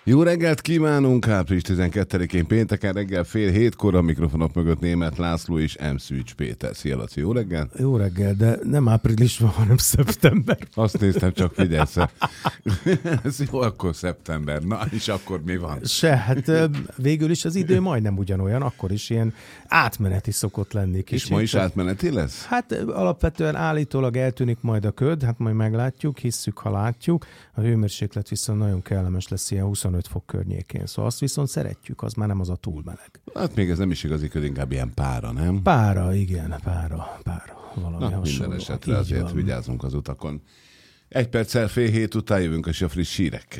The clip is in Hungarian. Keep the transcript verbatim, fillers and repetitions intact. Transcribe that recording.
Jó reggelt kívánunk, április tizenkettedikén pénteken reggel fél hétkor a mikrofonok mögött Németh László és M. Szűcs Péter. Szia, Laci, jó reggel? Jó reggel, de nem április van, hanem szeptember. Azt néztem, csak figyelsz. Ez jó, akkor szeptember. Na, és akkor mi van? Se, hát végül is az idő majdnem ugyanolyan, akkor is ilyen átmeneti szokott lenni. Kicsit. És ma is átmeneti lesz? Hát alapvetően állítólag eltűnik majd a köd, hát majd meglátjuk, hisszük, ha látjuk. A hőmérséklet viszont nagyon kellemes lesz, ilyen huszonöt fok környékén. Szóval azt viszont szeretjük, az már nem az a túl meleg. Hát még ez nem is igazi köd, inkább ilyen pára, nem? Pára, igen, pára, pára. Valami Na, minden esetre azért vigyázunk az utakon. Egy perccel fél hét után jövünk a friss hírekkel.